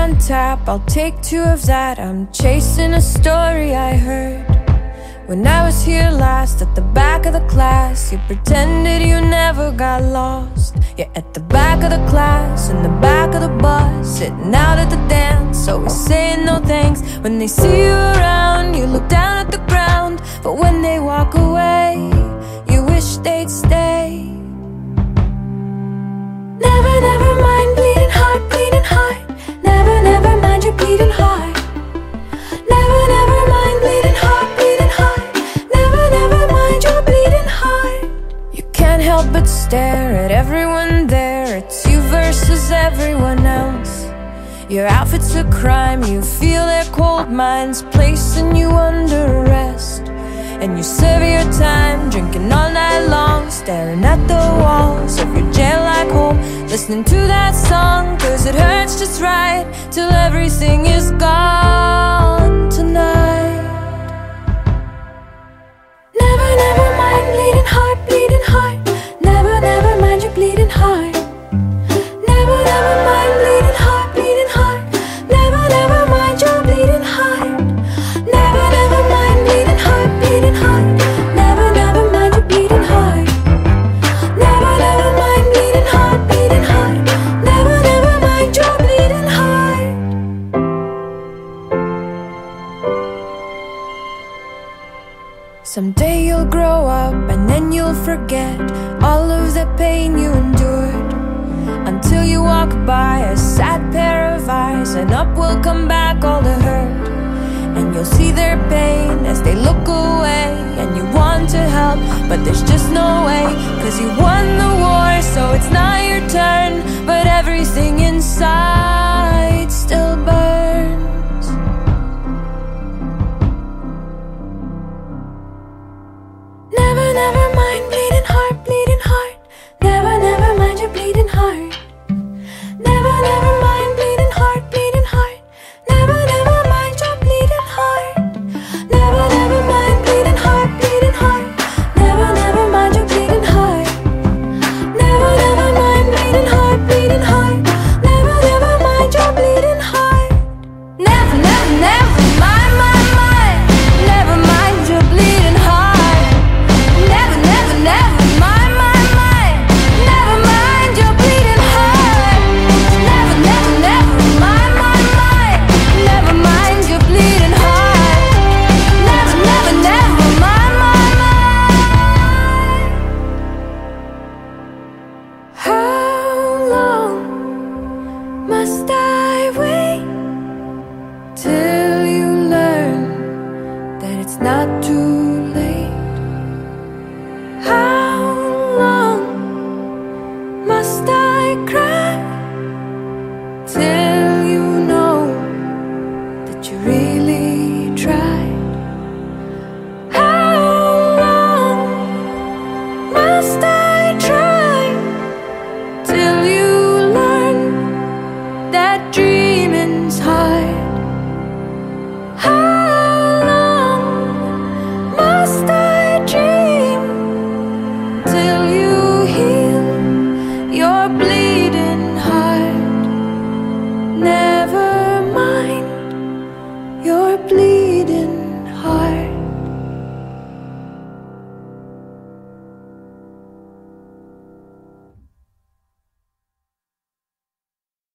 on tap, I'll take two of that. I'm chasing a story I heard when I was here last. At the back of the class, you pretended you never got lost. You're at the back of the class, in the back of the bus, sitting out at the dance, always saying no thanks. When they see you around, you look down at the ground, but when they walk away, you wish they'd stay. Never, never mind bleeding heart, bleeding heart. Never, never mind your bleeding heart. Never, never mind bleeding heart, bleeding heart. Never, never mind your bleeding heart. You can't help but stare at everyone there. It's you versus everyone else. Your outfit's a crime, you feel their cold minds placing you under arrest. And you serve your time, drinking all night long, staring at the walls of your jail-like home, listening to that song, cause it hurts just right, till everything is gone tonight. Never, never mind bleeding heart, bleeding heart. Never, never mind your bleeding heart. Never, never mind bleeding heart, bleeding heart. Never, never mind your bleeding heart. Never, never mind bleeding heart, bleeding heart. Never, never mind your bleeding heart. Never, never mind bleeding heart, bleeding heart. Never, never mind your bleeding heart. Someday you'll grow up and then you'll forget all of the pain you endured, until you walk by a sad pair of eyes, and up will come back all the hurt. And you'll see their pain as they look away, and you want to help, but there's just no way, cause you won the war, so it's not your turn. But everything inside still burns. Never, never mind bleeding heart, bleeding heart. Never, never mind your bleeding heart. Never, never mind bleeding heart, bleeding heart. Never, never mind your bleeding heart. Never, never mind bleeding heart, bleeding heart. Never, never mind your bleeding heart. Never, never mind bleeding heart, bleeding heart. Never, never mind your bleeding heart. Never, never, never mind, never mind your bleeding heart. Never, never, never mind, never mind your bleeding heart. Never, never, never mind, never mind your bleeding heart. Never, never, never mind. How long must I wait till you learn that it's not too late? How long must I cry till